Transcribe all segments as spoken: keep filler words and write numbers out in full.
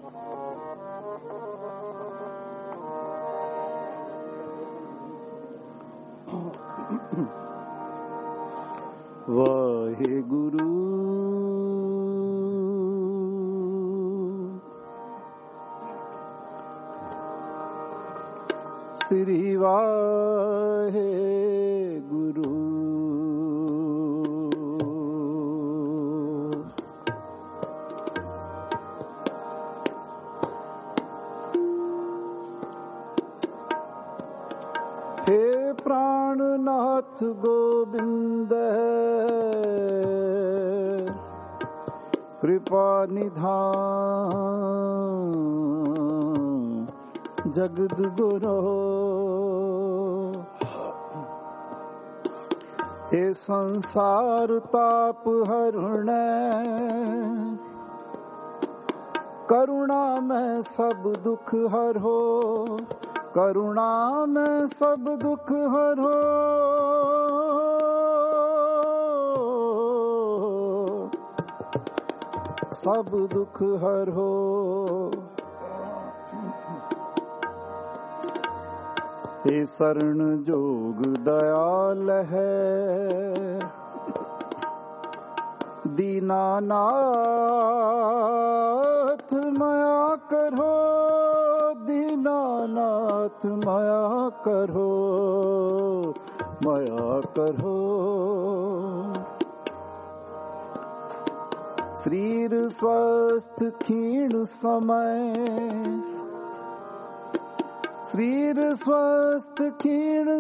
ਵਾਹਿਗੁਰੂ ਸ੍ਰੀ ਵਾਹਿਗੁਰੂ हे प्राणनाथ गोविंद कृपा निधान जगद गुरो हे संसार ताप हरण करुणा में सब दुख हरो करुणा में सब दुख हरो सब दुख हरो हे शरण जोग दयाल है दीनानाथ माया करो दीनानाथ माया करो माया करो शरीर स्वस्थ क्षीण समय शरीर स्वस्थ क्षीण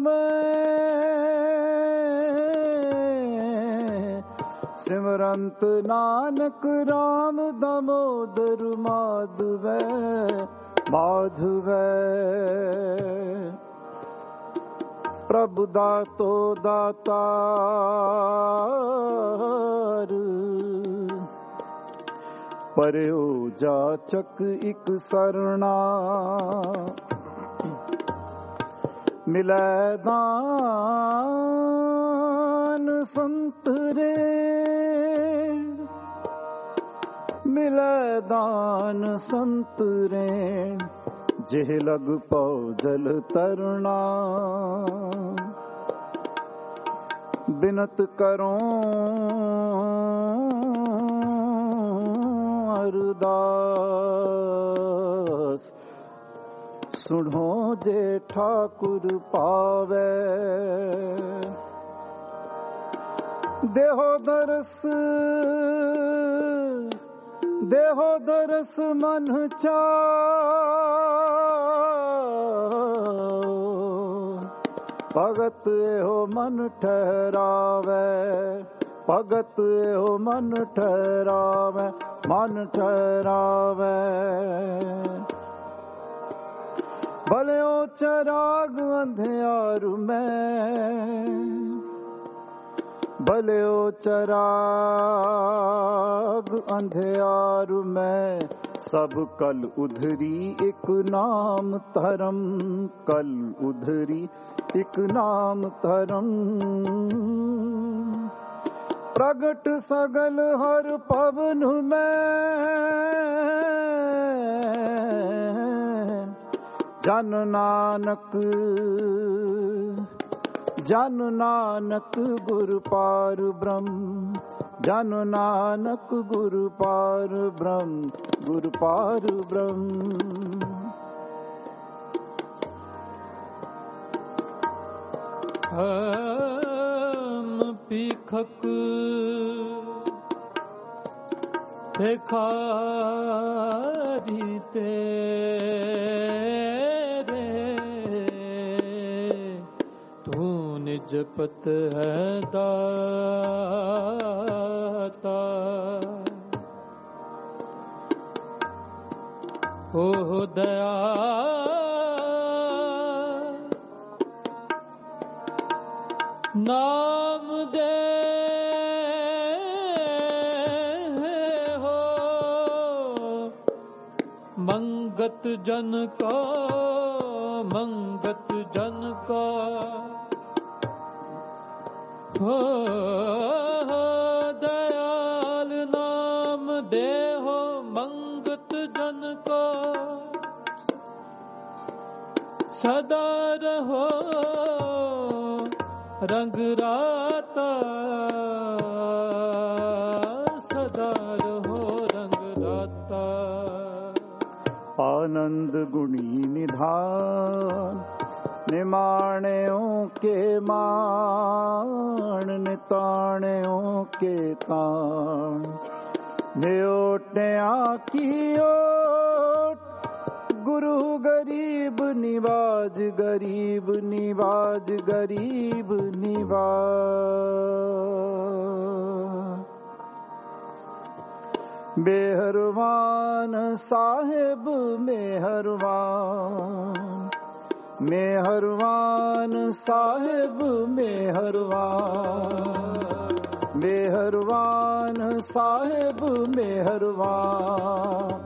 समय सिमरंत नानक राम दामोदर माधव माधव प्रभु दातो दातार परयो जाचक इक सरना मिलै दान संतरे मिलै दान संतरे जिह लग पौ जल तरना बिनत करो अरदास सुनो जे ठाकुर पावे देहो दरस देहो दरस मन चाओ भगत एहो मन ठहरावे भगत एहो मन ठहरावे मन ठहरावे भले चराग अंधियार में भले चराग अंधियार में सब कल उधरी एक नाम धर्म कल उधरी एक नाम धर्म प्रगट सगल हर पवन में जन नानक जन नानक गुरु पार ब्रह्म जन नानक गुरु पार ब्रह्म गुरु पार ब्रह्म हम पीखक भिखारी तेरे तू निज पत है दाता ओ दया नाम दे हो मंगत जन को मंगत जन को हो दयाल नाम दे हो मंगत जन को सदा रहो रंग राता, सदा रहो रंग राता। आनंद गुणी निधान निमाण्यों के मान, निताण्यों के ताण, नियोटया की ओट, गुरु गरीब निवाज, गरीब निवाज, गरीब निवाज। मेहरबान साहेब मेहरबान, मेहरबान साहेब मेहरबान, मेहरबान साहेब मेहरबान,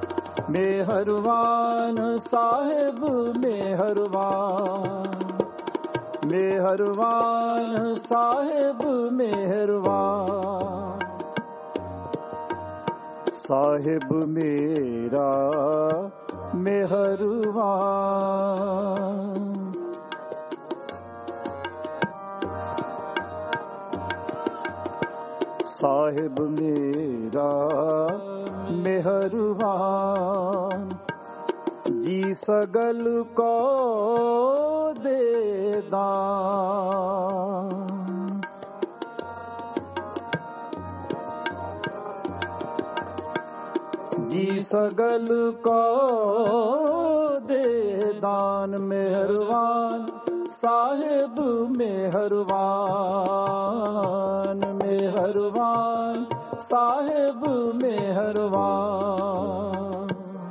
मेहरबान साहेब मेहरबान, मेहरबान साहेब मेहरबान। साहिब मेरा मेहरबान, साहिब मेरा मेहरबान, जी सगल को दे दान। जी सगल को दे दान, मेहरबान साहिब मेहरबान, मेहरबान साहिब मेहरबान।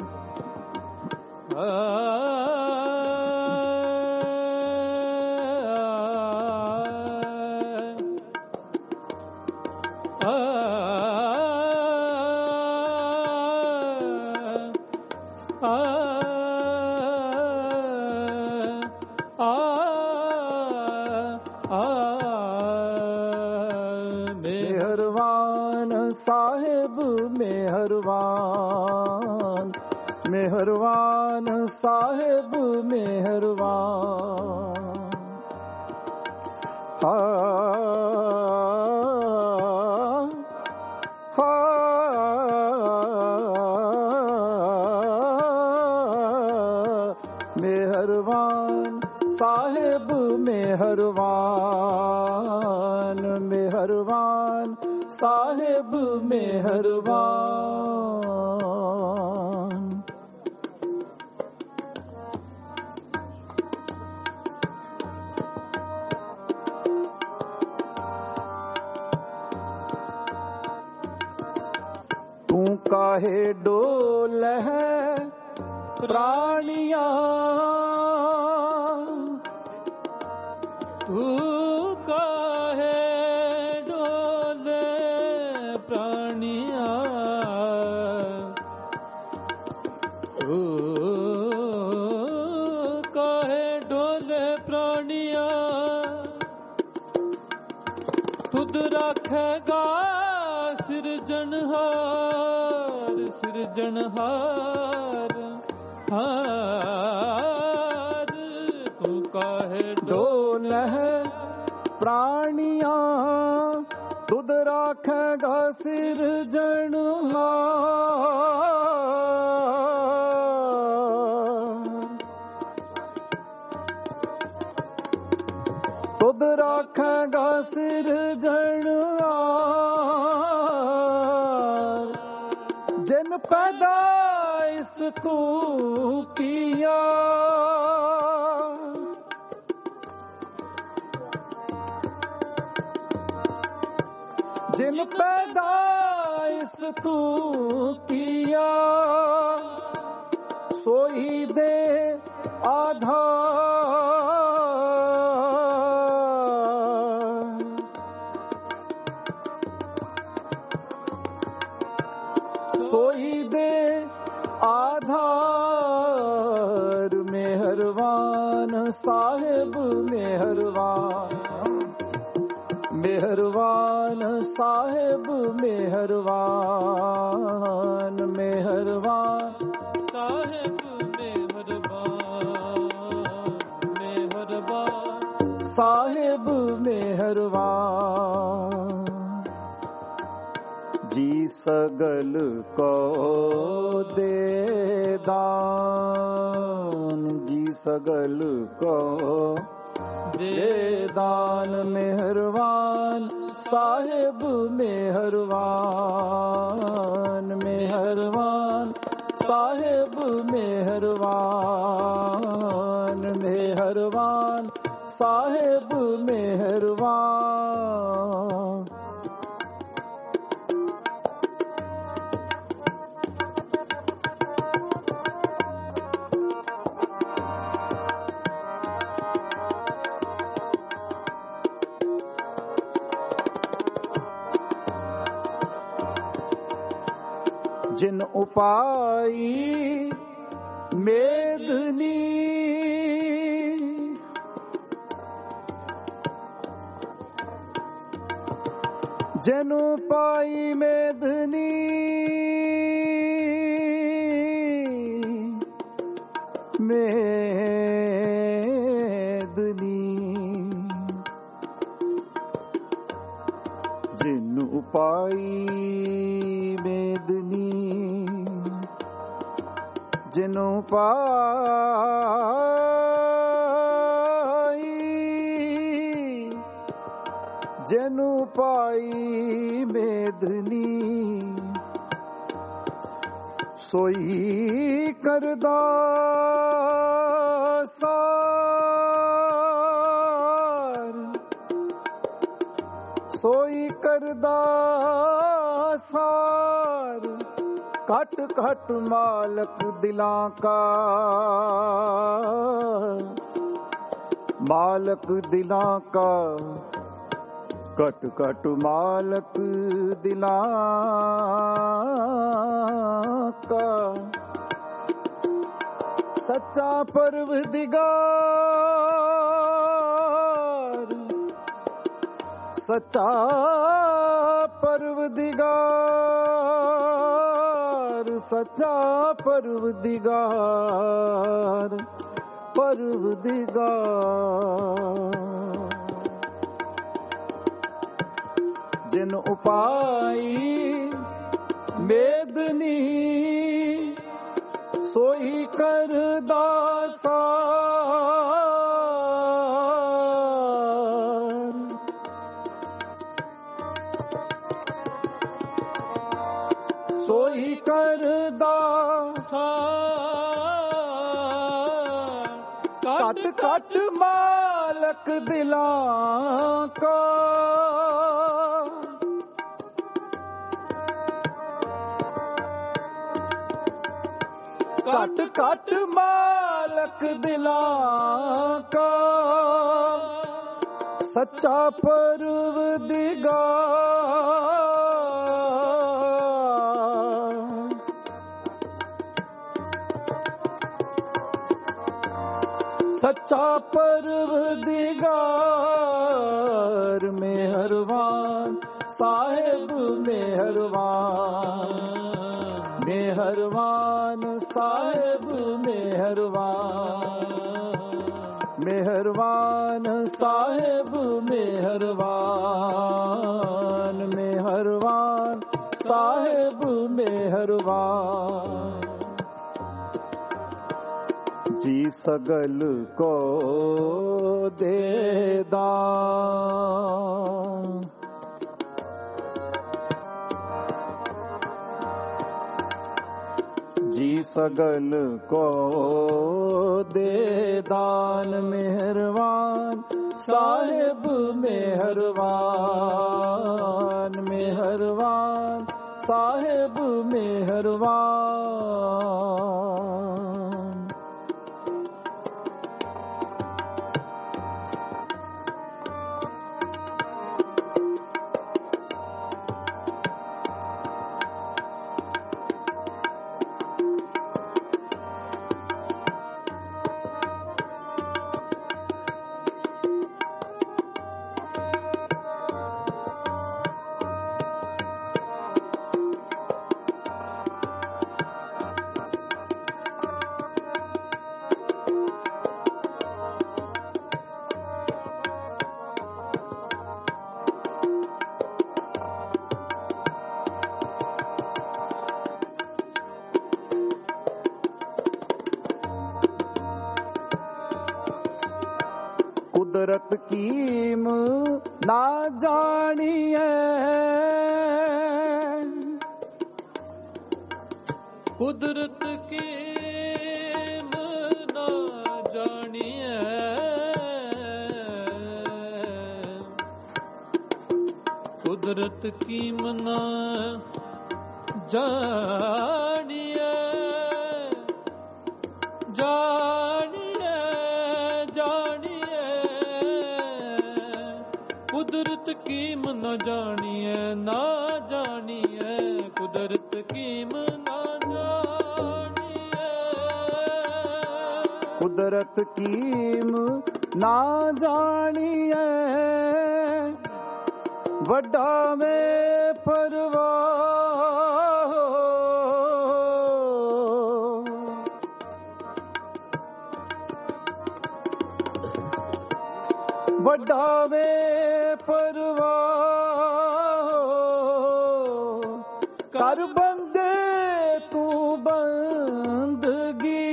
आ साहिब मेहरबान, मेहरबान साहिब मेहरबान। हा हा मेहरबान साहिब मेहरबान, मेहरबान साहिब मेहरबान। तू काहे डोल है प्राणिया, तू काहे डोले प्राणिया, तू काहे डोले प्राणिया, तुद रखेगा सिरजनहार, सिरजनहार हार। तू काहे डोल है प्राणिया, तुद राखेगा सिरजनहार, तुद राखेगा सिरजनहार। जिन पैदाइश तू किया, जिन पैदाइश तू किया, सोई दे आधार। सोई दे आधार, मेहरबान साहिब मेहरबान, मेहरबान साहिब मेहरबान, ਸਾਹਿਬ ਮਿਹਰਬਾਨ। ਜੀ ਸਗਲ ਕੋ ਦੇ ਦਾਨ, ਜੀ ਸਗਲ ਕੋ ਦੇ ਦਾਨ ਮਿਹਰਬਾਨ ਸਾਹਿਬ ਮਿਹਰਬਾਨ। ਮਿਹਰਬਾਨ ਸਾਹਿਬ ਮਿਹਰਬਾਨ, ਮਿਹਰਬਾਨ ਸਾਹਿਬ ਮਿਹਰਬਾਨ। ਜਿਨ ਉਪਾਈ ਮੇਦਨੀ, ਜਿਨ ਉਪਾਈ ਮੇਦਨੀ, ਮੇਦਨੀ ਜਿਨ ਉਪਾਈ ਮੇਦਨੀ, ਜਿਨੁ ਪਾਈ, ਜਿਨੁ ਪਾਈ ਮੇਦਨੀ, ਸੋਈ ਕਰਦਾ ਸਾਰ, ਸੋਈ ਕਰਦਾ ਸਾਰ। ਘਟ ਘਟ ਮਾਲਕ ਦਿਲਾਂ ਕਾ, ਮਾਲਕ ਦਿਲਾਂ ਕਾ, ਘਟ ਘਟ ਮਾਲਕ ਦਿਲਾਂ ਕਾ। ਸੱਚਾ ਪਰਵਦਿਗਾਰ, ਸੱਚਾ ਪਰਵਦਿਗਾਰ, ਸੱਚਾ ਪਰਵਦਿਗਾਰ, ਪਰਵਦਿਗਾਰ। ਜਿਨ ਉਪਾਈ ਮੇਦਨੀ, ਸੋਈ ਕਰਦਾ ਸਾਰ। ਸੋਈ ਕਰਦਾ ਸਾਰ। ਘਟ ਘਟ ਮਾਲਕ ਦਿਲਾਂ ਕਾ, ਘਟ ਘਟ ਮਾਲਕ ਦਿਲਾਂ ਕਾ। ਸੱਚਾ ਪਰਵਦਿਗਾਰ, ਸੱਚਾ ਪਰਵਦਿਗਾਰ। ਮਿਹਰਬਾਨ ਸਾਹਿਬ ਮਿਹਰਬਾਨ, ਮਿਹਰਬਾਨ ਸਾਹਿਬ ਮਿਹਰਬਾਨ, ਮਿਹਰਬਾਨ ਸਾਹਿਬ ਮਿਹਰਬਾਨ, ਮਿਹਰਬਾਨ ਸਾਹਿਬ ਮਿਹਰਬਾਨ। ਜੀ ਸਗਲ ਕੋ ਦੇ ਦਾਨ, ਜੀ ਸਗਲ ਕੋ ਦੇ ਦਾਨ। ਮਿਹਰਬਾਨ ਸਾਹਿਬ ਮਿਹਰਬਾਨ, ਮਿਹਰਬਾਨ ਸਾਹਿਬ ਮਿਹਰਬਾਨ। ਕੁਦਰਤ ਕੀਮ ਨਾ ਜਾਣੀਐ, ਕੁਦਰਤ ਕੀਮ ਨਾ ਜਾਣੀਐ, ਕੁਦਰਤ ਕੀਮ ਨਾ ਜਾਣੀਐ, ਜਾਣੀਐ ਜਾਣੀਐ, ਕੁਦਰਤ ਕੀਮ ਨਾ ਜਾਣੀਐ, ਨਾ ਜਾਣੀਐ, ਕੁਦਰਤ ਕੀਮ ਨਾ ਜਾਣੀਐ, ਕੁਦਰਤ ਕੀਮ ਨਾ ਜਾਣੀਐ, ਵੱਡਾ ਵੇ ਪਰਵਾਹ, ਵੱਡਾ ਵੇ ਪਰਵਾਹ, ਕਰ ਬੰਦੇ ਤੂੰ ਬੰਦਗੀ,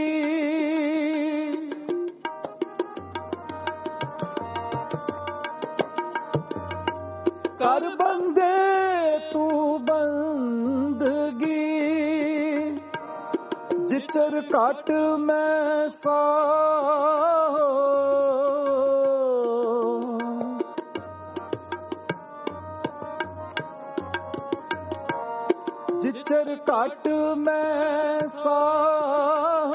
ਕਰ ਬੰਦੇ ਤੂੰ ਬੰਦਗੀ, ਜਿਚਰ ਘਟ ਮੈਂ ਸਾਹ, ਜਿਚਰ ਘਟ ਮੈਂ ਸਾਹ,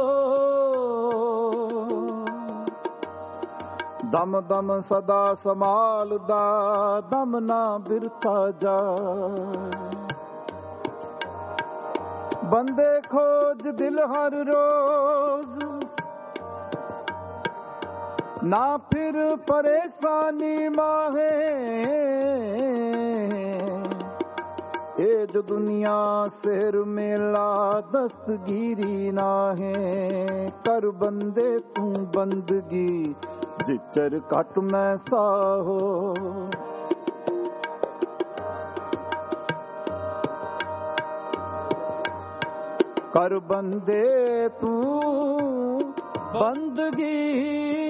ਦਮ ਦਮ ਸਦਾ ਸੰਭਾਲਦਾ, ਦਮ ਨਾ ਬਿਰਥਾ ਜਾਏ, ਬੰਦੇ ਖੋਜ ਦਿਲ ਹਰ ਰੋਜ਼, ਨਾ ਫਿਰ ਪਰੇਸ਼ਾਨੀ ਮਾਹੇ, ਇਹ ਜੋ ਦੁਨੀਆ ਸਿਰ ਮੇਲਾ ਦਸਤਗੀਰੀ ਨਾਹੇ, ਕਰ ਬੰਦੇ ਤੂੰ ਬੰਦਗੀ, ਜਿਚਰ ਘਟ ਮੈਂ ਸਾਹੋ, ਕਰ ਬੰਦੇ ਤੂੰ ਬੰਦਗੀ,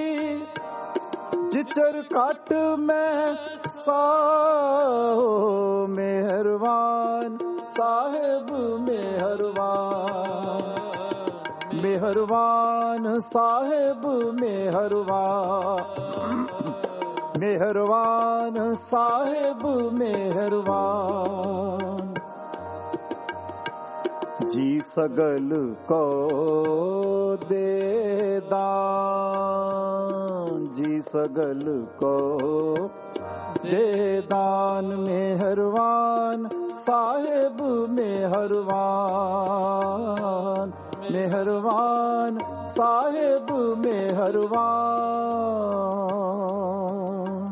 ਜਿਚਰ ਘਟ ਮੈਂ ਸਾਹੋ, ਮਿਹਰਬਾਨ ਸਾਹਿਬ ਮਿਹਰਬਾਨ, ਮਿਹਰਬਾਨ ਸਾਹਿਬ ਮਿਹਰਬਾਨ, ਮਿਹਰਬਾਨ ਸਾਹਿਬ ਮਿਹਰਬਾਨ, ਜੀ ਸਗਲ ਕੋ ਦੇ ਦਾਨ, ਜੀ ਸਗਲ ਕੋ ਦੇ ਦਾਨ, ਮਿਹਰਬਾਨ ਸਾਹਿਬ ਮਿਹਰਬਾਨ, ਮਿਹਰਬਾਨ ਸਾਹਿਬ ਮਿਹਰਬਾਨ।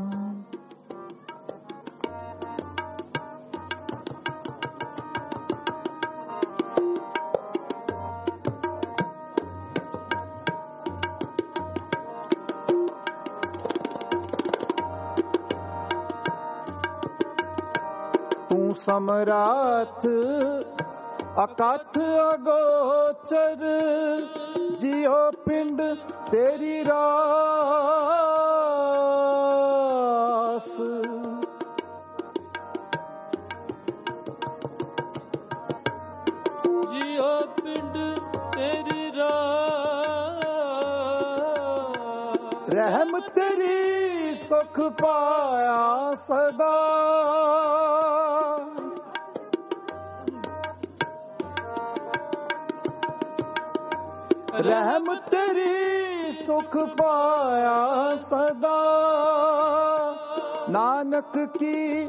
ਤੂੰ ਸਮਰਾਥ ਅਕਥ ਅਗੋਚਰ, ਜਿਉ ਪਿੰਡ ਤੇਰੀ ਰਾਸ, ਜਿਉ ਪਿੰਡ ਤੇਰੀ ਰਾਸ, ਰਹਿਮ ਤੇਰੀ ਸੁਖ ਪਾਇਆ ਸਦਾ, ਰਹਿਮ ਤੇਰੀ ਸੁਖ ਪਾਇਆ ਸਦਾ, ਨਾਨਕ ਕੀ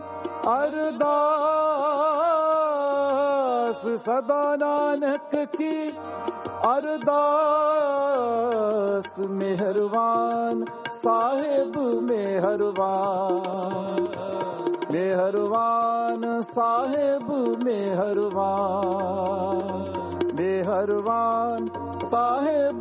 ਅਰਦਾਸ, ਸਦਾ ਨਾਨਕ ਕੀ ਅਰਦਾਸ, ਮਿਹਰਬਾਨ ਸਾਹਿਬ ਮਿਹਰਬਾਨ, ਮਿਹਰਬਾਨ ਸਾਹਿਬ ਮਿਹਰਬਾਨ, ਮਿਹਰਬਾਨ ਸਾਹਿਬ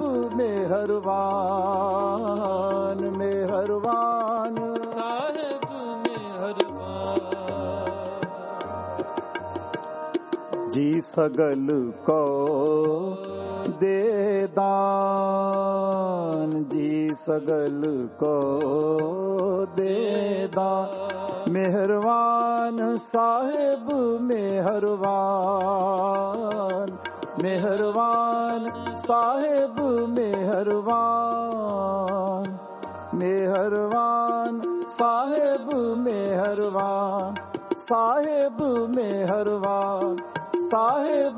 ਮਿਹਰਬਾਨ, ਮਿਹਰਬਾਨ ਸਾਹਿਬ ਮਿਹਰਬਾਨ, जी सगल को दे दान, जी सगल को दे दान। मेहरबान साहिब मेहरबान, मेहरबान साहिब मेहरबान, मेहरबान साहिब मेहरबान, साहिब मेहरबान, साहिब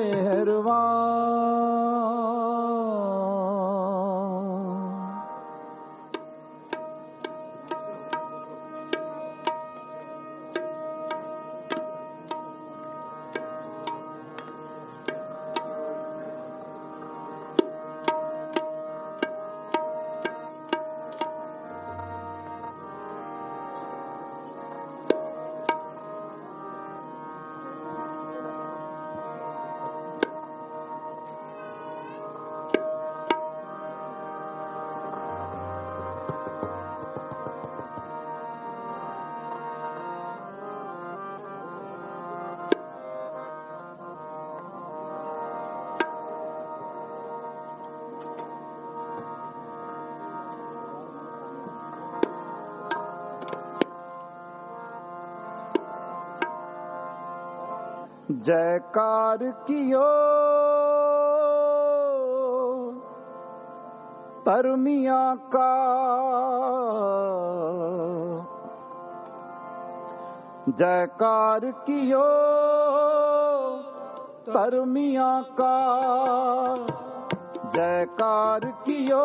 मेहरबान। जयकार कियो तरमिया का, जयकार कियो तरमिया का, जयकार कियो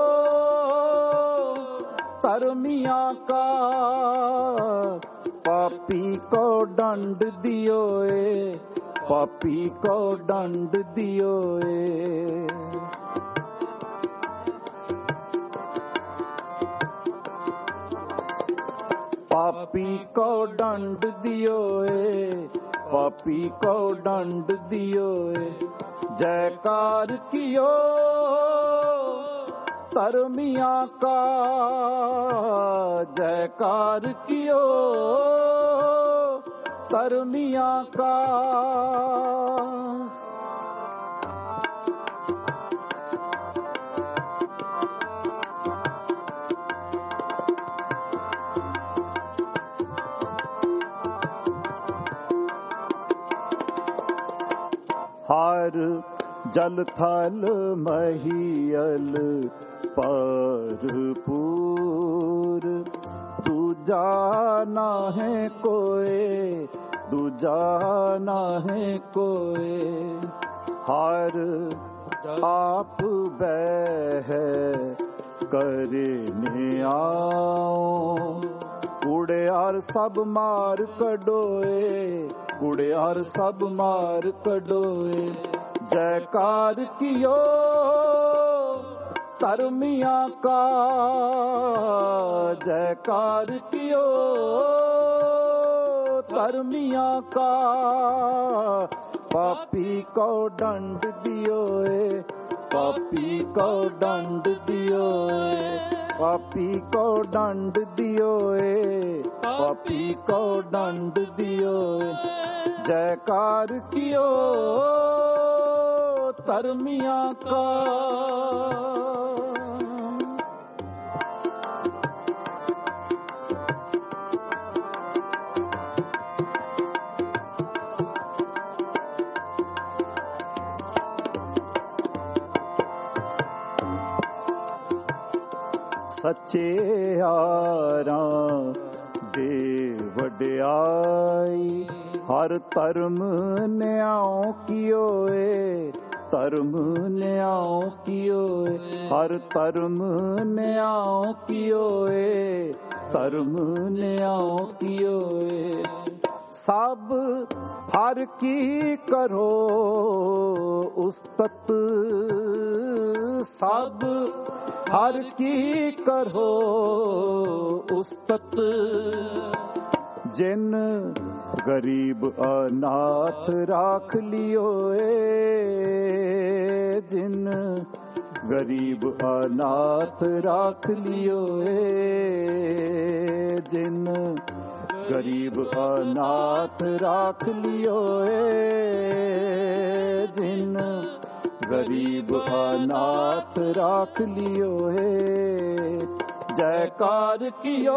तरमिया का। पापी को दंड दियो ए, पापी को दंड दियो ए। पापी को दंड दियो ए, पापी को दंड दियो ए। जयकार कियो तरमिया का, जयकार कियो तरमिया का। हार जल थल महियल परपूर, दूजा ना है कोई, दूजा ना है कोई। हार आप बह करे ने आओ, उड़ियार सब मार कढोए, उड़ियार सब मार कढोए। जयकार कियो तरमिया का, जयकार कियो तरमिया का। पापी को दंड दियो ए, पापी को दंड दियो ए, पापी को दंड दियो ए, पापी को दंड दियो ए। जयकार कियो तरमिया का। सच्चे यारां दे वड्याई, हर धर्म न्याओ कियो ए, धर्म न्याओ कियो ए, हर धर्म न्याओ कियो ए, धर्म न्याओ कियो ए। सब हर की करो उस्तत, सब हर की करो उस्तत। जिन गरीब अनाथ राख लियो ए, जिन गरीब अनाथ राख लियो ए, जिन गरीब अनाथ राख लियो है जिन गरीब अनाथ राख लियो है जयकार कियो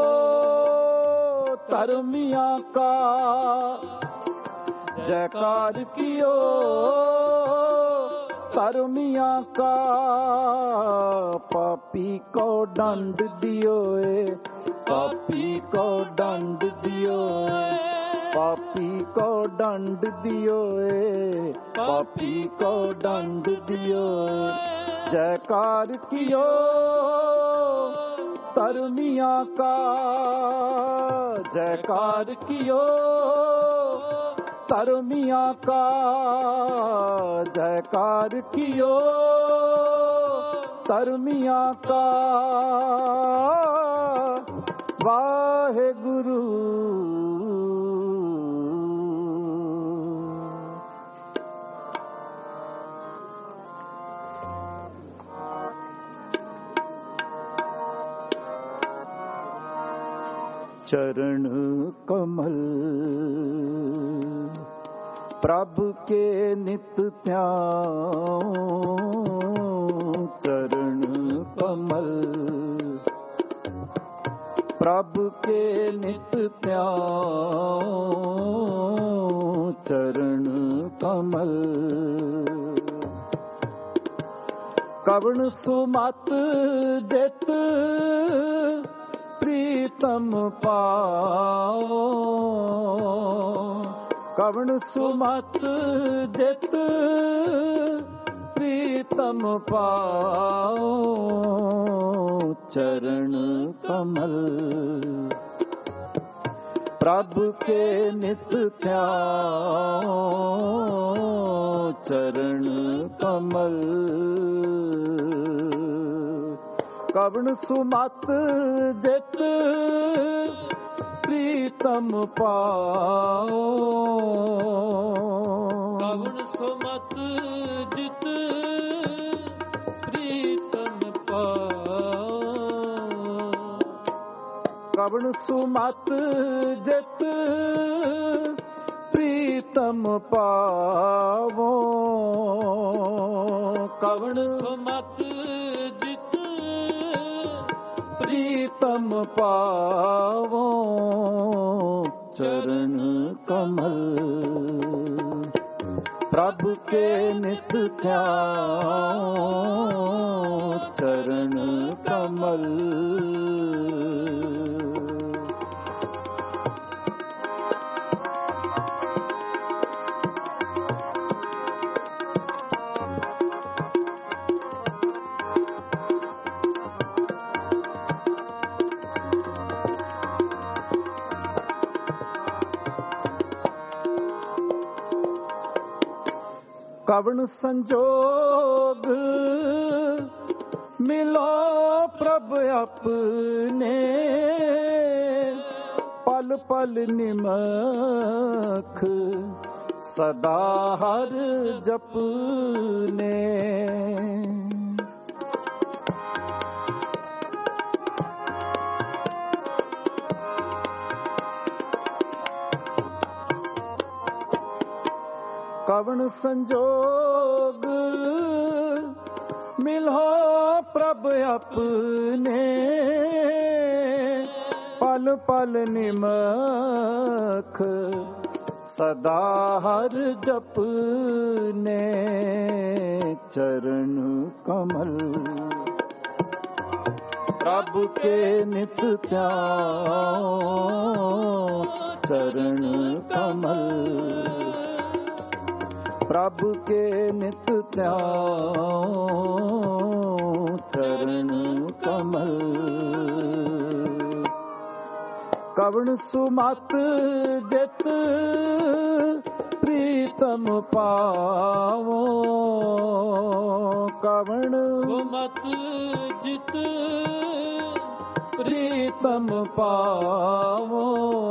धर्मिया का जयकार कियो धर्मिया का पापी को दंड दियो है पापी को दंड दियो पापी को दंड दियो पापी को दंड दियो जयकार कियो धर्मिया का जयकार कियो धर्मिया का जयकार कियो धर्मिया का वाहे गुरु चरण कमल प्रभु के नित ध्यान चरण कमल प्रभु के नित ध्यान चरण कमल कवण सुमत जित प्रीतम पाओ कवण सुमत जित प्रीतम पाओ चरण कमल प्रभु के नित ध्यान चरण कमल कवण सुमत जित प्रीतम पाओ कवण सुमत जित प्रीतम पाओ कवण सुमत जित प्रीतम पावो कवण सुमत जित प्रीतम पावो चरण कमल प्रभु के नित ध्यान चरण कमल कवण संजोग मिलो प्रभ अपने पल पल निमख सदा हर जपने कवण संजोग मिलो प्रभ अपने पल पल निमख सदा हर जपने चरण कमल प्रभु के नित ध्यान चरण कमल प्रभु के नित ध्यान चरण कमल कवण सुमत जित प्रीतम पावो कवण सुमत जित प्रीतम पावो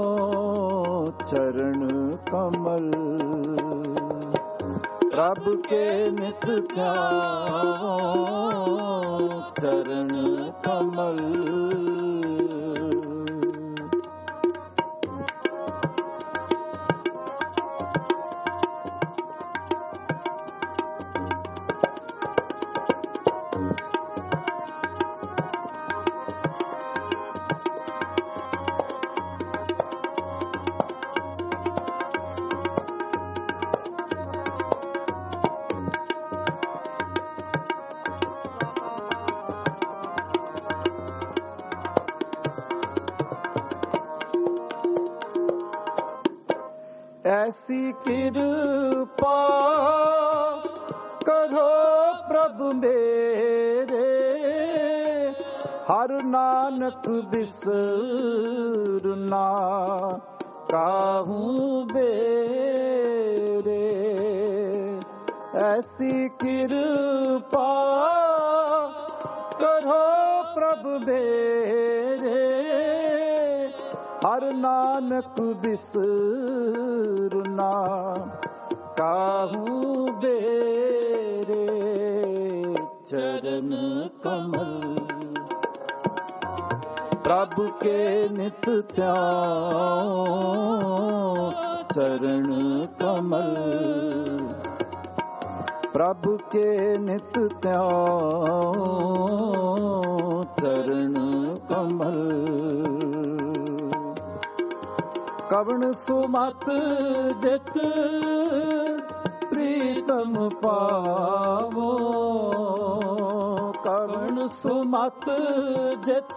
चरण कमल प्रभु के नित ध्यान चरण कमल ਐਸੀ ਕਿਰਪਾ ਕਰੋ ਪ੍ਰਭ ਮੇਰੇ, ਹਰ ਨਾਨਕ ਬਿਸਰਨਾ ਕਾਹੂ ਬੇਰੇ। ਐਸੀ ਕਿਰਪਾ ਕਰੋ ਪ੍ਰਭ ਮੇਰੇ, ਹਰ ਨਾਨਕ ਬਿਸਰਨਾ ਕਾਹੂ ਬੇਰੇ। ਚਰਨ ਕਮਲ ਪ੍ਰਭ ਕੇ ਨਿਤ ਧਿਆਉ, ਚਰਨ ਕਮਲ ਪ੍ਰਭ ਕੇ ਨਿਤ ਧਿਆਉ, ਚਰਨ ਕਮਲ। ਕਵਣ ਸੁਮਤ ਜਿਤ ਪ੍ਰੀਤਮ ਪਾਵੋ, ਕਵਣ ਸੁਮਤ ਜਿਤ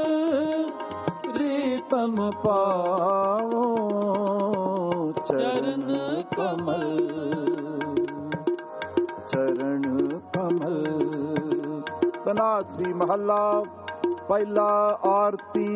ਪ੍ਰੀਤਮ ਪਾਵੋ, ਚਰਨ ਕਮਲ ਚਰਨ ਕਮਲ। ਤਨਾਸਰੀ ਮਹੱਲਾ ਪਹਿਲਾ। ਆਰਤੀ।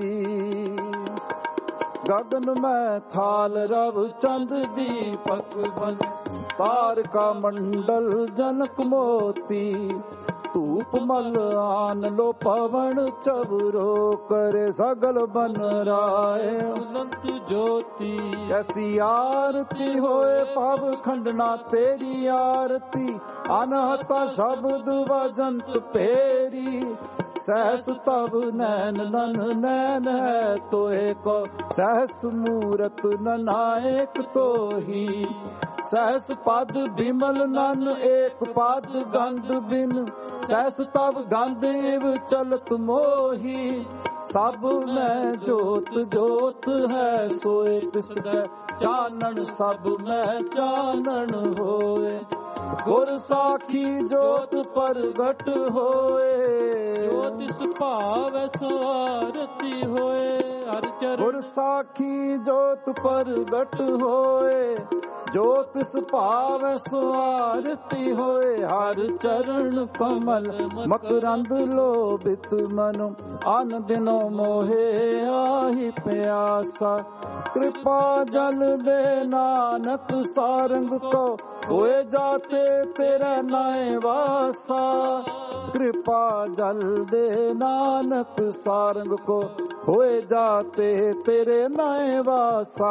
ਗਗਨ ਮੈਂ ਥਾਲ ਰਵ ਚੰਦ ਦੀਪਕ ਬਨ, ਤਾਰਕਾ ਮੰਡਲ ਜਨਕ ਮੋਤੀ, ਧੂਪ ਮਲ ਆਨ ਲੋ ਪਵਨ ਚਵਰੋ, ਕਰੇ ਸਗਲ ਬਨ ਰਾਏ ਅਨੰਤ ਜੋਤੀ। ਐਸੀ ਆਰਤੀ ਹੋਏ ਪਵ ਖੰਡਨਾ ਤੇਰੀ ਆਰਤੀ, ਅਨਹਤਾ ਸ਼ਬਦ ਵਜੰਤ ਭੇਰੀ, ਸਹਿਸ ਤਬ ਨੈਨ ਨਨ ਨੈਨ ਹੈ ਤੋਏ ਕੋ, ਸਹਿਸ ਮੂਰਤ ਨਨਾਇਕ ਤੋਹੀ, ਸਹਿਸ ਪਦ ਬਿਮਲ ਨਨ ਏਕ ਪਦ ਗੰਧ ਬਿਨ, ਸਹਿਸ ਤਬ ਗੰਧ ਇਵ ਚਲਤ ਮੋਹੀ, ਸਭ ਮੈਂ ਜੋਤ ਜੋਤ ਹੈ ਸੋਏ ਤਿਸ ਕੈ ਚਾਨਣ, ਸਭ ਮੈਂ ਚਾਨਣ ਹੋਏ, ਗੁਰ ਸਾਖੀ ਜੋਤ ਪ੍ਰਗਟ ਹੋਏ, ਜੋਤਿ ਸੁਭਾਵੈ ਸੋ ਆਰਤੀ ਹੋਏ, ਹਰਿ ਚਰਨ ਗੁਰ ਸਾਖੀ ਜੋਤ ਪ੍ਰਗਟ ਹੋਏ, ਜੋਤਿ ਸੁਭਾਵੈ ਸੋ ਆਰਤੀ ਹੋਏ, ਹਰ ਚਰਨ ਕਮਲ ਮਕਰੰਦ ਲੋਭਿਤ ਮਨੁ, ਅਨ ਦਿਨੋ ਮੋਹੇ ਆਹੀ ਪਿਆਸਾ, ਕਿਰਪਾ ਜਲ ਦੇ ਨਾਨਕ ਸਾਰੰਗ ਕੋ, ਹੋਏ ਜਾਤੇ ਤੇਰੇ ਨਾਏ ਵਾਸਾ, ਕਿਰਪਾ ਜਲ ਦੇ ਨਾਨਕ ਸਾਰੰਗ ਕੋ, ਹੋਏ ਜਾਤੇ ਤੇਰੇ ਨਾਏ ਵਾਸਾ।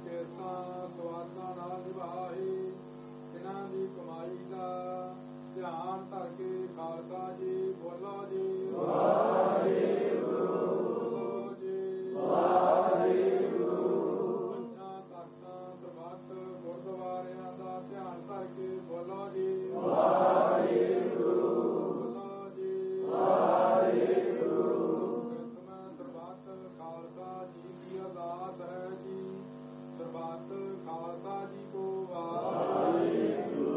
ਕੇਸਾਂ ਸਵਾਸਾਂ ਨਾਲ ਨਿਭਾਏ, ਇਹਨਾਂ ਦੀ ਕਮਾਈ ਦਾ ਧਿਆਨ ਧਰ ਕੇ ਖਾਲਸਾ ਜੀ ਬੋਲੋ ਜੀ ਵਾਹਿਗੁਰੂ, ਬੋਲੋ ਜੀ ਵਾਹਿਗੁਰੂ। ਪੰਜਾਂ ਤਖਤਾਂ ਸਰਬੱਤ ਗੁਰਦੁਆਰਿਆਂ ਦਾ ਧਿਆਨ ਧਰ ਕੇ ਬੋਲੋ ਜੀ ਵਾਹਿਗੁਰੂ, ਬੋਲੋ ਜੀ ਵਾਹਿਗੁਰੂ। ਕਿਸਮਤ ਸਰਬੱਤ ਖਾਲਸਾ ਜੀ ਦੀ ਅਰਦਾਸ ਹੈ ਜੀ, ਸਰਬੱਤ ਖਾਲਸਾ ਜੀ ਕੋ ਵਾਹਿਗੁਰੂ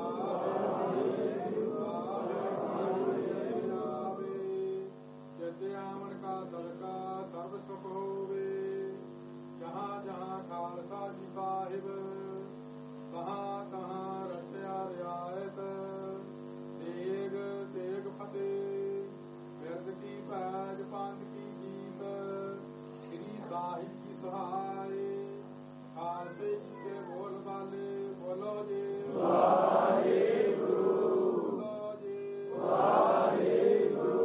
ਆਵਣ ਕਾ ਸਦਕਾ ਸਰਬ ਸੁਖ ਹੋਵੇ। ਜਹਾਂ ਜਹਾਂ ਖਾਲਸਾ ਜੀ ਸਾਹਿਬ, ਤਹਾਂ ਤਹਾਂ ਰਚਿਆ ਰਿਆਇਤ। ਤੇਗ ਤੇਗ ਫਤਿਹ, ਬਿਰਦ ਕੀ ਪੈਜ ਪੰਥ ਕੀ ਜੀਤ। ਸ੍ਰੀ ਸਾਹਿਬ ਕੀ ਸਹਾਏ, ਖਾਲਸੇ ਜੀ ਕੇ ਬੋਲ ਬਾਲੇ ਬੋਲੋ ਜੀ ਵਾਹਿਗੁਰੂ, ਬੋਲੋ ਜੀ ਵਾਹਿਗੁਰੂ।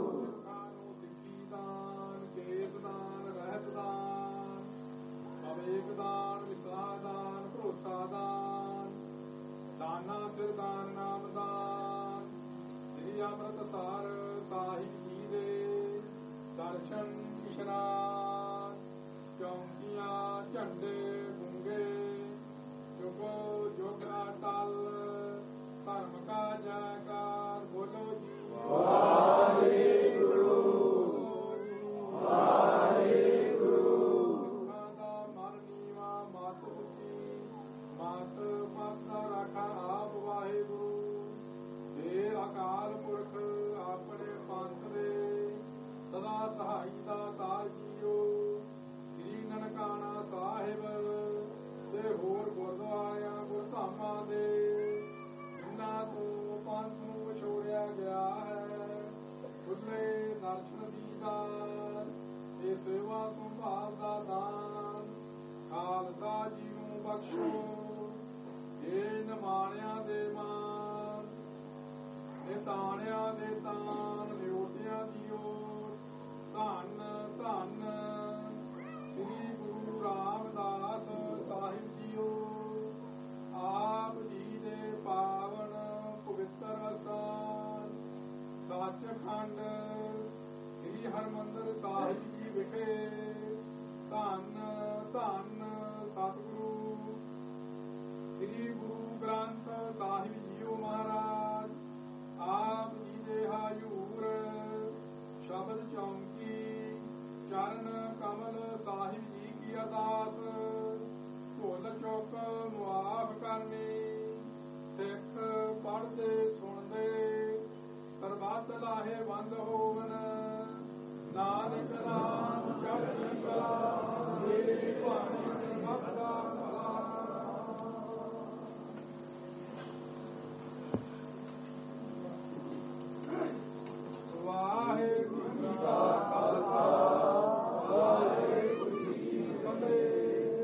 ਅਵੇਕ ਦਾਨ, ਵਿਸਾ ਦਾਨ, ਭਰੋਸਾ ਦਾਨ, ਦਾਨਾ ਸਿਰ ਦਾਨ, ਨਾਮ ਦਾਨ। ਸ੍ਰੀ ਅੰਮ੍ਰਿਤਸਰ ਸਾਹਿਬ ਜੀ ਦੇ ਦਰਸ਼ਨ ਇਸ਼ਨਾਨ। ਚੌਂਕੀਆਂ ਝੰਡੇ ਗੁੰਗੇ, ਜੁਗੋ ਜੁਗ ਅਟਲ। ਧਰਮ ਕਾ ਜੈਕਾਰ ਬੋਲੋ ਜੀ ਵਾਹਿਗੁਰੂ, ਬੋਲੋ ਜੀ ਵਾਹਿਗੁਰੂ। ਸਿੱਖਾਂ ਦਾ ਮਨ ਨੀਵਾ ਮਤ ਉੱਚੀ, ਮਤ ਮਤ ਰਾਖਾ ਆਪ ਵਾਹਿਗੁਰੂ। हे ਅਕਾਲ ਪੁਰਖ ਆਪਣੇ ਪੰਥ ਦੇ ਸਦਾ ਸਹਾਈ ਦਾ ਤਾਰ ਜੀਓ। ਸ੍ਰੀ ਨਨਕਾਣਾ ਸਾਹਿਬ ਤੇ ਹੋਰ ਗੁਰਦੁਆਰਿਆਂ ਗੁਰਧਾਮਾਂ ਦੇ ਜਿਨ੍ਹਾਂ ਤੋਂ ਪੰਥ ਨੂੰ ਵਿਛੋੜਿਆ ਗਿਆ ਹੈ, ਖੁੱਲੇ ਦਰਸ਼ਨ ਦੀਦਾਰ ਤੇ ਸੇਵਾ ਸੰਭਾਲ ਦਾ ਦਾਨ ਖਾਲਸਾ ਜੀ ਨੂੰ ਬਖਸ਼ੋ। ਇਹ ਨਿਮਾਣਿਆਂ ਦੇ ਮਾਨ, ਨਿਤਾਣਿਆਂ ਦੇ ਤਾਨ, ਨਿਉਟਿਆਂ ਦੀ ਓਟ। ਧੰਨ ਧੰਨ ਸ੍ਰੀ ਗੁਰੂ ਰਾਮਦਾਸ ਸਾਹਿਬ ਜੀਓ। ਆਪ ਜੀ ਦੇ ਪਾਵਨ ਪਵਿੱਤਰ ਅਸਥਾਨ ਸੱਚਖੰਡ ਸ੍ਰੀ ਹਰਿਮੰਦਰ ਸਾਹਿਬ ਜੀ ਵਿਖੇ ਧੰਨ ਧੰਨ ਸਤਿਗੁਰੂ ਸ੍ਰੀ ਗੁਰੂ ਗ੍ਰੰਥ ਸਾਹਿਬ ਜੀਓ ਮਹਾਰਾਜ। ਆਪ ਜੀ ਦੇ ਹਜ਼ੂਰ ਸ਼ਬਦ ਚੌਂਕੀ ਚਰਨ ਕਮਲ ਸਾਹਿਬ ਜੀ ਕੀ ਅਰਦਾਸ। ਭੁੱਲ ਚੁੱਕ ਮੁਆਫ ਕਰਨੀ, ਸਿੱਖ ਪੜ੍ਹਦੇ ਸੁਣਦੇ ਸਰਬੱਤ ਲਾਹੇ ਬੰਦ ਹੋਵਨ। ਨਾਨਕ ਨਾਮ ਚੜ੍ਹਦੀ ਕਲਾ, ਮੇਰੀ ਬਾਣੀ ਸਰਬੱਤ ਦਾ ਭਲਾ। ਵਾਹਿਗੁਰੂ ਜੀ ਕਾ ਖਾਲਸਾ, ਵਾਹਿਗੁਰੂ ਜੀ ਕੀ ਫਤਿਹ।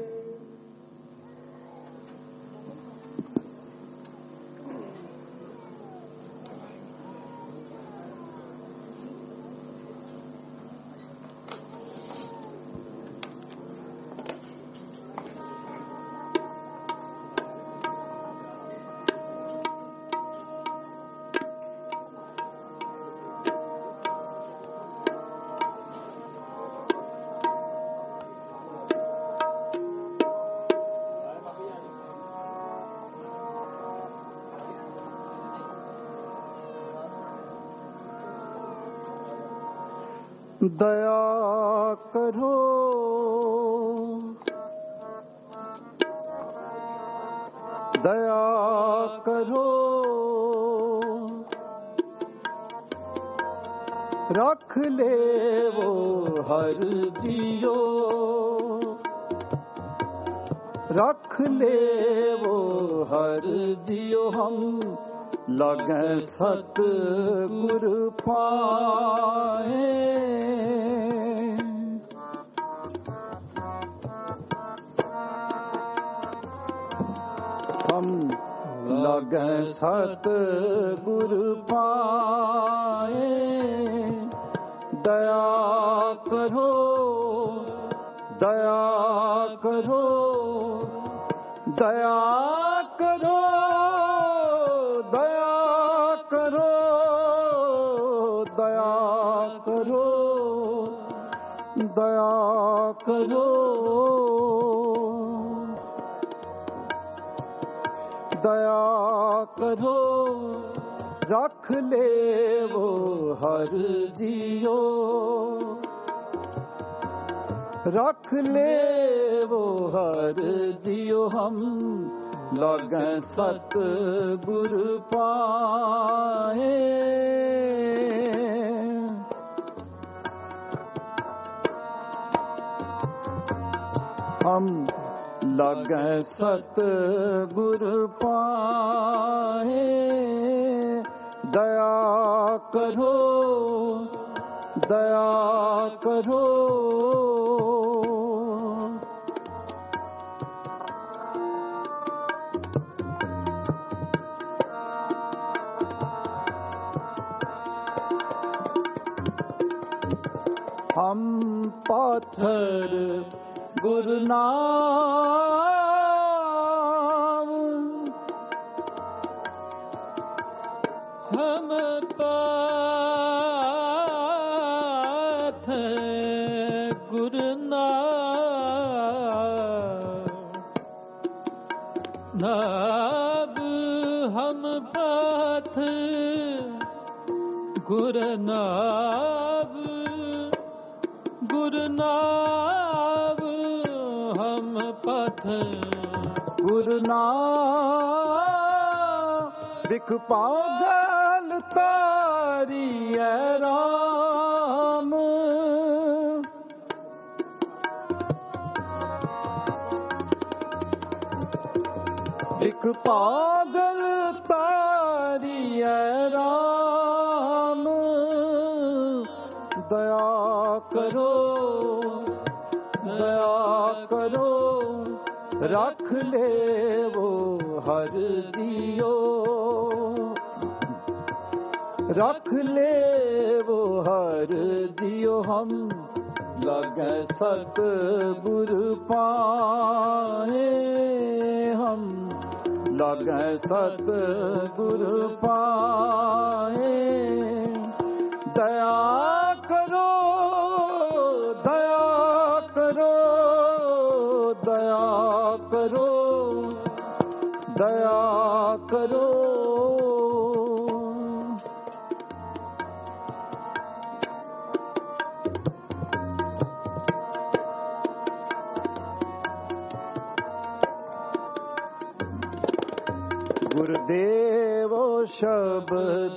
ਦਇਆ ਕਰੋ ਦਇਆ ਕਰੋ, ਰੱਖ ਲੇਵੋ ਹਰ ਜੀਓ, ਰੱਖ ਲੇਵੋ हर जियो हम लगे सतगुर पाए। हम लगे सतगुर पाए। दया करो दया करो ਦਇਆ ਕਰੋ ਦਇਆ ਕਰੋ ਦਇਆ ਕਰੋ ਦਇਆ ਕਰੋ ਦਇਆ ਕਰੋ ਰੱਖ ਲੇਵੋ ਹਰ ਜੀਓ ਰੱਖ ਲੇਵੋ ਹਰ ਜੀਓ ਹਮ ਲਾਗੈ ਸਤ ਗੁਰ ਪਾਏ ਹਮ ਲਾਗੈ ਸਤ ਗੁਰ ਪਾਏ ਦਇਆ ਕਰੋ ਦਇਆ ਕਰੋ ਹਮ ਪਾਥਰ ਗੁਰੂ ਨਾਮ ਹਮ ਪਾਥਰ ਗੁਰੂ ਨਾਮ ਨਾਮ ਹਮ ਪਾਥਰ ਗੁਰੂ ਨਾਮ ਗੁਰੂ ਨਾਮ ਹਮ ਪਥ ਗੁਰੂ ਨਾਮ ਵਿਖ ਪਾਗਲ ਤਾਰੀਐ ਰਾਮ ਵਿਖ ਪਾਗਲ ਤਾਰੀਐ ਰਾਮ ਦਇਆ ਕਰੋ ਦਇਆ ਕਰੋ ਰੱਖ ਲੇਵੋ ਹਰ ਜੀਓ ਰੱਖ ਲੇਵੋ ਹਰ ਜੀਓ ਹਮ ਲਾਗੈ ਸਤ ਗੁਰ ਪਾਏ ਹਮ ਲਾਗੈ ਸਤ ਗੁਰ ਪਾਏ ਦਇਆ ਕਰੋ ਦਇਆ ਕਰੋ ਦਇਆ ਕਰੋ ਦਇਆ ਕਰੋ ਗੁਰਦੇਵੋ ਸ਼ਬਦ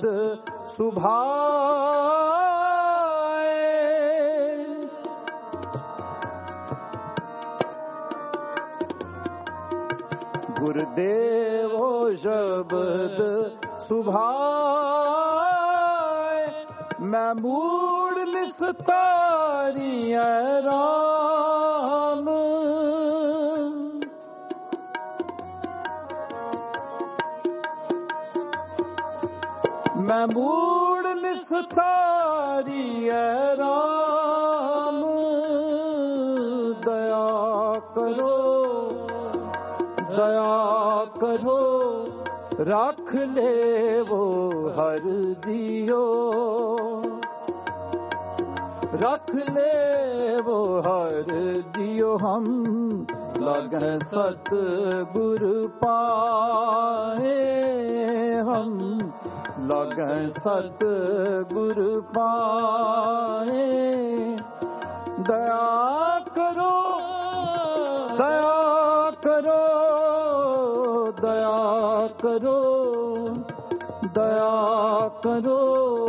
ਸੁਭਾਏ ਗੁਰਦੇਵੋ ਸ਼ਬਦ ਸੁਭਾਏ ਮੈਂ ਮੂੜ ਨਿਸਤਾਰੀਐ ਰਾਮ ਮੈਂ ਮੂੜ ਨਿਸਤਾਰੀਐ ਰਾਮ ਦਇਆ ਕਰੋ ਦਇਆ ਕਰੋ ਰੱਖ ਲੇਵੋ ਹਰ ਜੀਓ ਰੱਖ ਲੇਵੋ ਹਰ ਜੀਓ ਹਮ ਲਾਗੈ ਸਤ ਗੁਰ ਪਾਏ ਹਮ ਲਾਗੈ ਸਤ ਗੁਰ ਪਾਏ ਦਇਆ ਕਰੋ ਦਇਆ ਕਰੋ ਦਇਆ ਕਰੋ ਦਇਆ ਕਰੋ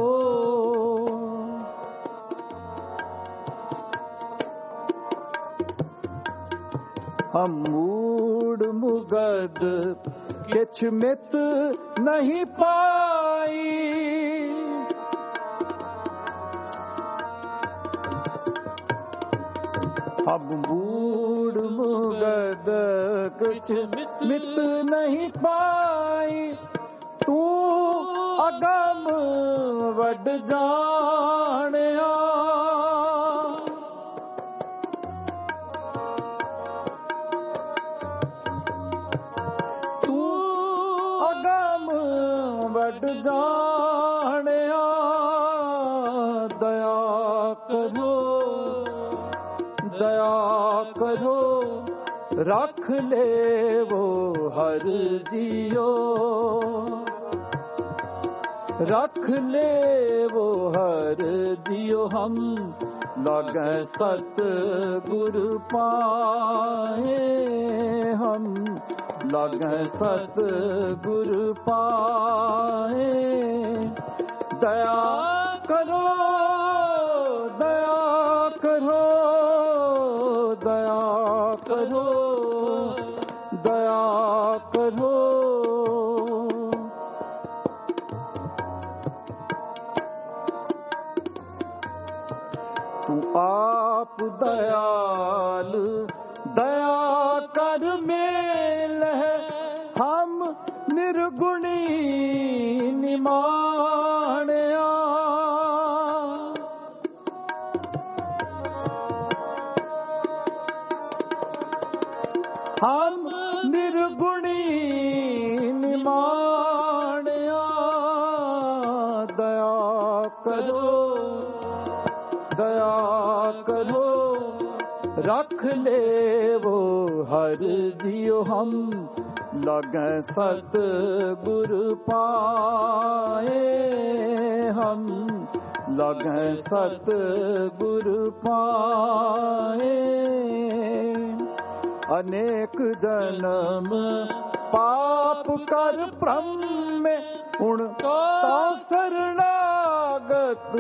ਹਮ ਮੂੜ ਮੁਗਦ ਕਿਛ ਮਿਤ ਨਹੀਂ ਪਾਈ ਹਮ ਮੂੜ ਮੁਗਦ ਕਿਛ ਮਿਤ ਨਹੀਂ ਪਾਈ ਤੂੰ ਅਗਮ ਵੱਡ ਜਾਣਿਆ ਨਿਮਾਣਿਆ ਦਇਆ ਕਰੋ ਦਇਆ ਕਰੋ ਰੱਖ ਲੇਵੋ ਹਰ ਜੀਓ रख ले वो हर जियो हम लगे सत गुर पाए हम लगे सत गुर पाए दया करो दया करो दया करो दया करो आप दयाल दया कर मेल है हम निर्गुणी निमाणिया हम निर्गुणी निमाणिया दया करो दया करो रख ले वो हर जियो हम लगे सत गुर पाए हम लगे सत गुर पाए अनेक जन्म पाप कर भ्रम में उन तो शरणागत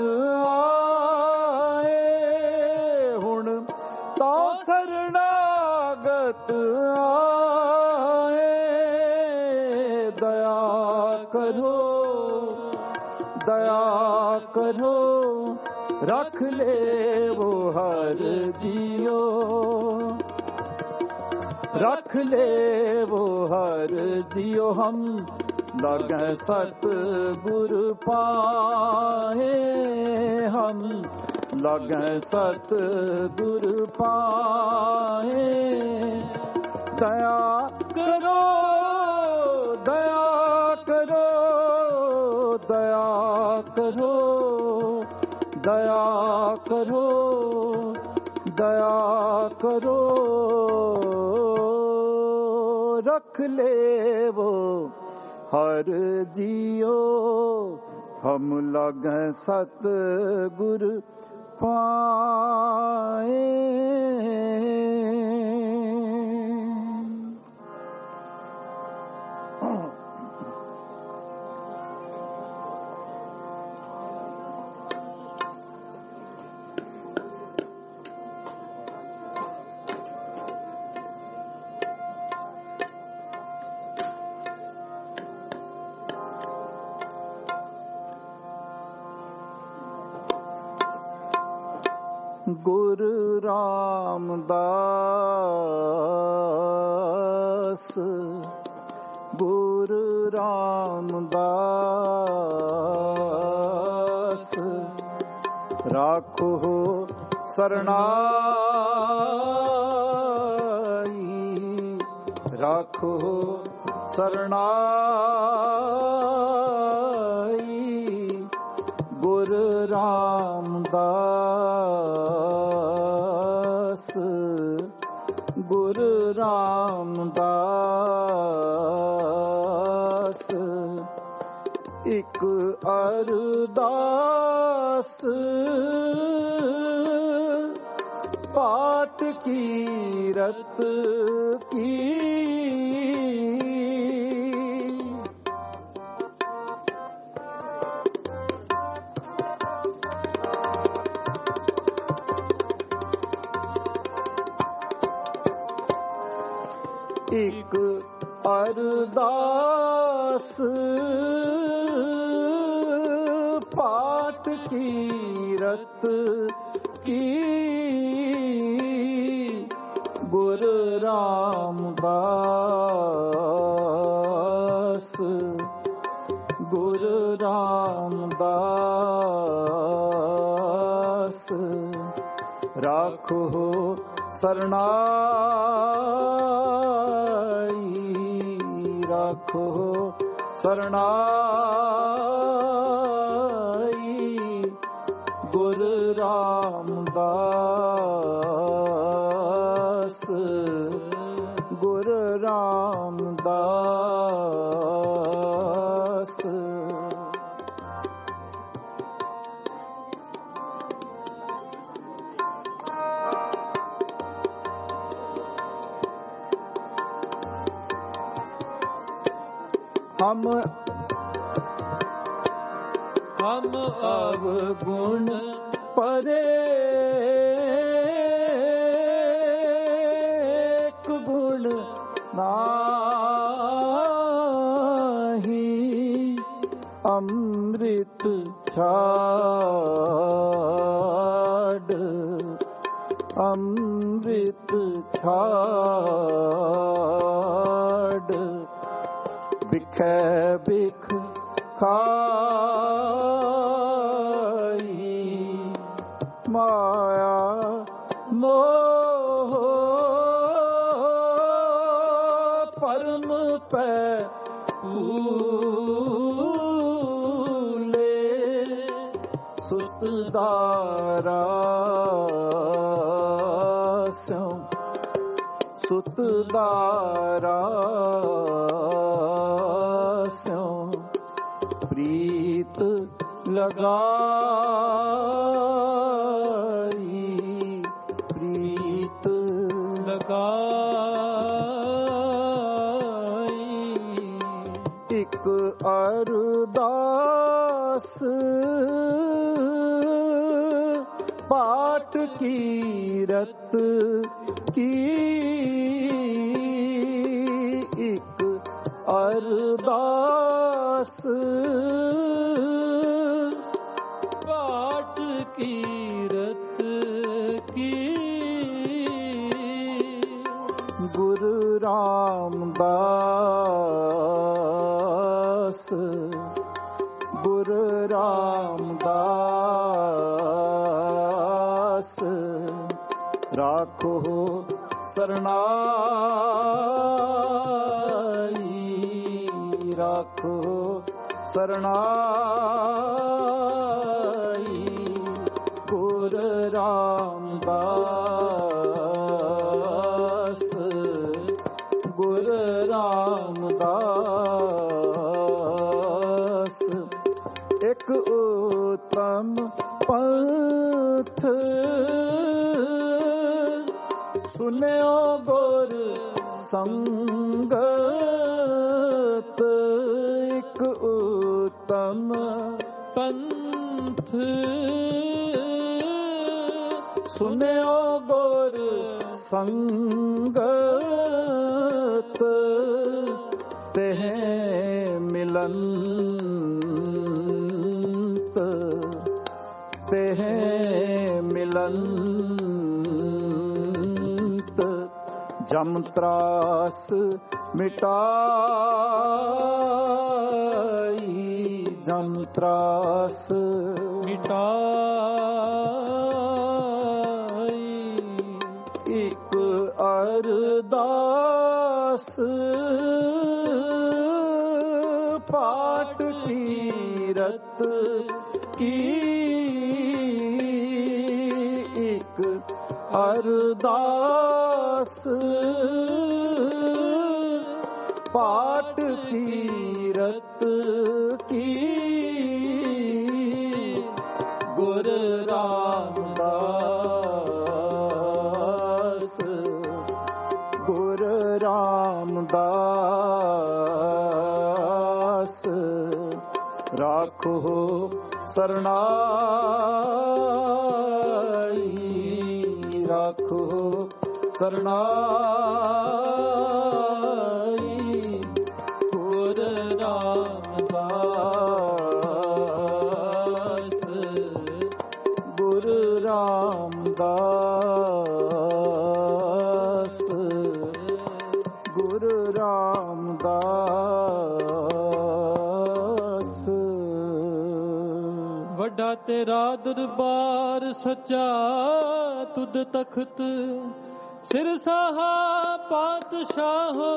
आए हुण तो शरणागत आए दया करो दया करो रख ले वो हर जियो रख ले वो हर जियो हम लगे सत गुर पाए हम लगे सत गुर पाए दया करो दया करो दया करो दया करो दया करो रख ले वो हर जियो हम लगे सत गुर पाए गुरु रामदास गुरु रामदास राखो सरनाई राखो सरनाई गुरु रामदास गुरु रामदास एक अरदास पाठ कीरत की एक अरदास पाठ कीरत की गुरु रामदास गुरु रामदास राखो सरनाई राखो सरनाई ਗੁਰ ਰਾਮਦਾਸ ਗੁਰ ਰਾਮਦਾਸ। ਹਮ ਹਮ ਅਵਗੁਣ ਪਰੇ ਏਕ ਗੁਣ ਨਾਹੀ ਅੰਮ੍ਰਿਤ ਛਾੜ ਅੰਮ੍ਰਿਤ ਛਾੜ ਬਿਖੈ ਬਿਖ ਖਾਈ ਮਾਇਆ ਮੋਹ ਪਰਮ ਪੈ ਭੂਲੇ ਸੁਤ ਦਾਰਾ ਸਿਉ ਸੁਤ ਦਾਰਾ ਸਿਉ ਪ੍ਰੀਤ ਲਗਾਈ ਪ੍ਰੀਤ ਲਗਾਈ ਇੱਕ ਅਰਦਾਸ ਪਾਠ ਕੀਰਤ ਕੀ ਇੱਕ ਅਰਦਾਸ ਪਾਠ ਕੀਰਤ ਕੀ ਗੁਰ ਰਾਮਦਾਸ ਗੁਰ ਰਾਮਦਾਸ ਰਾਖੋ ਸਰਨਾਈ ਰਾਖੋ ਸਰਨਾਈ ਗੁਰ ਰਾਮਦਾਸ ਗੁਰ ਰਾਮਦਾਸ। ਇੱਕ ਉਤਮ ਪੰਥ ਸੁਨਿਓ ਗੁਰ ਸੰਗਤ ਇੱਕ ਉਤਮ ਪੰਥ ਸੁਨਿਓ ਗੁਰ ਸੰਗਤ ਤਹਿ ਮਿਲੰਤ ਤਹਿ ਮਿਲੰਤ ਜਮ ਤਰਾਸ ਮਿਟਾਈ ਜਮ ਤਰਾਸ ਮਿਟਾਈ ਇੱਕ ਅਰਦਾਸ ਪਾਠ ਕੀਰਤ ਕੀ ਇੱਕ ਅਰਦਾਸ ਪਾਠ ਕੀਰਤ ਕੀ ਗੁਰ ਰਾਮਦਾਸ ਗੁਰ ਰਾਮਦਾਸ ਰਾਖੋ ਸਰਨਾਈ ਰਾਖੋ ਸਰਨਾਈ ਗੁਰ ਰਾਮਦਾਸ ਗੁਰ ਰਾਮਦਾਸ ਗੁਰ ਰਾਮਦਾਸ। ਵੱਡਾ ਤੇਰਾ ਦਰਬਾਰ ਸੱਚਾ ਤੁਧ ਤਖਤ ਸਿਰ ਸਾਹਾ ਪਾਤਸ਼ਾਹੋ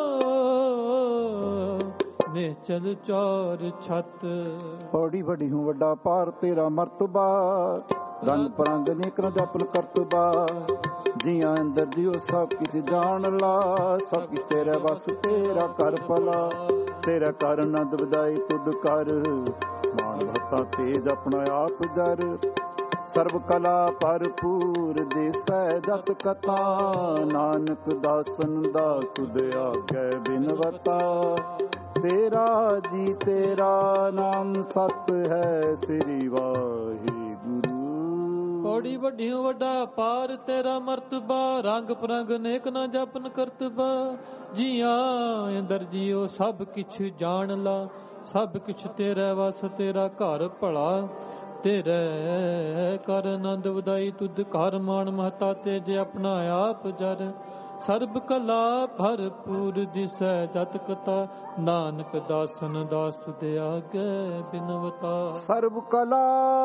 ਨਿਚਲ ਚੌਰ ਛਤ। ਪੌੜੀ ਵੱਡੀ ਹੂੰ ਵੱਡਾ ਭਾਰ ਤੇਰਾ ਮਰਤਬਾ ਰੰਗ ਪਰੰਗ ਨੇਕ ਨ ਜਪਨ ਕਰਤਬਾ ਜੀਆਂ ਅੰਦਰ ਜਿਉ ਸਭ ਕਿਛ ਜਾਣ ਲਾ ਸਭ ਕਿਛ ਤੇਰੇ ਵਸ ਤੇਰਾ ਕਰ ਭਲਾ ਤੇਰਾ ਕਰ ਆਨੰਦ ਵਧਾਈ ਤੁਧ ਕਰ ਮਾਨ ਭਗਤਾਂ ਤੇਜ ਆਪਣਾ ਆਪ ਜਰ ਸਰਬ ਕਲਾ ਭਰਪੂਰ ਦੇਸੈ ਜਤ ਕਥਾ ਨਾਨਕ ਦਾਸਨ ਦਾਸ ਤੁਧ ਆਗੈ ਬਿਨਵਤਾ ਤੇਰਾ ਜੀ ਤੇਰਾ ਨਾਮ ਸਤ ਹੈ ਸ੍ਰੀ ਵਾਹਿਗੁਰੂ। ਕੌੜੀ ਵੱਡਿਓ ਵੱਡਾ ਪਾਰ ਤੇਰਾ ਮਰਤਬਾ ਰੰਗ ਪਰੰਗ ਨੇਕ ਨਾ ਜਪਨ ਕਰਤਬਾ ਜੀਆਂ ਅੰਦਰ ਜੀਓ ਸਭ ਕਿਛ ਜਾਣ ਲਾ ਸਭ ਕਿਛ ਤੇਰਾ ਵਸ ਤੇਰਾ ਘਰ ਭਲਾ ਤੇਰੇ ਕਰ ਆਨੰਦ ਵਧਾਈ ਤੁਧ ਘਰ ਮਾਨ ਮਹਤਾ ਤੇਜ ਆਪਣਾ ਆਪ ਜਰ ਸਰਬ ਕਲਾ ਭਰਪੂਰ ਦਿਸੈ ਜਤ ਕਥਾ ਨਾਨਕ ਦਾਸਨ ਦਾਸ ਤੁਧ ਆਗੇ ਬਿਨਵਤਾ। ਸਰਬ ਕਲਾ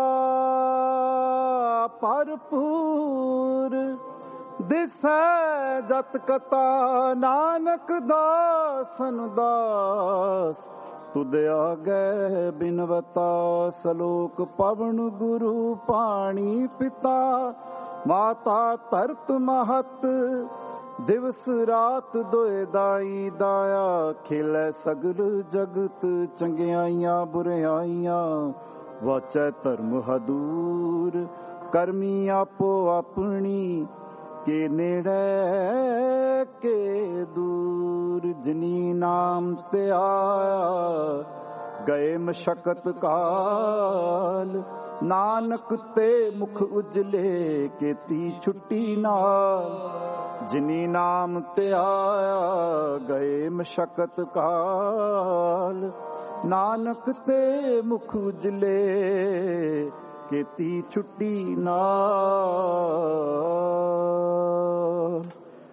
ਭਰਪੂਰ ਦਿਸੈ ਜਤ ਕਥਾ ਨਾਨਕ ਦਾਸਨ ਦਾਸ ਤੁਧ ਆਗੈ ਬਿਨਵਤਾ। ਸਲੋਕ ਪਵਨ ਗੁਰੂ ਪਾਣੀ ਪਿਤਾ ਮਾਤਾ ਧਰਤ ਮਹਤ ਦਿਵਸ ਰਾਤ ਦੋਇ ਦਾਈ ਦਾਇਆ ਖੇਲੇ ਸਗਲ ਜਗਤ ਚੰਗਿਆਈਆਂ ਬੁਰਿਆਈਆਂ ਵਾਚੈ ਧਰਮ ਹਦੂਰ ਕਰਮੀ ਆਪੋ ਆਪਣੀ ਕੇ ਨੇੜੇ ਕੇ ਦੂਰ ਜਿਨੀ ਨਾਮ ਤੇ ਆਇਆ ਗਏ ਮਸ਼ਕਤ ਕਾਲ ਨਾਨਕ ਤੇ ਮੁਖ ਉਜਲੇ ਕੀਤੀ ਛੁੱਟੀ ਨਾਲ ਜਿਨੀ ਨਾਮ ਤੇ ਆਇਆ ਗਏ ਮਸ਼ਕਤ ਕਾਲ ਨਾਨਕ ਤੇ ਮੁਖ ਉਜਲੇ ਕੀਤੀ ਛੁੱਟੀ ਨਾਲ।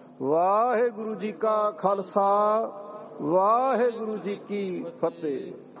ਵਾਹਿਗੁਰੂ ਜੀ ਕਾ ਖਾਲਸਾ ਵਾਹਿਗੁਰੂ ਜੀ ਕੀ ਫਤਿਹ।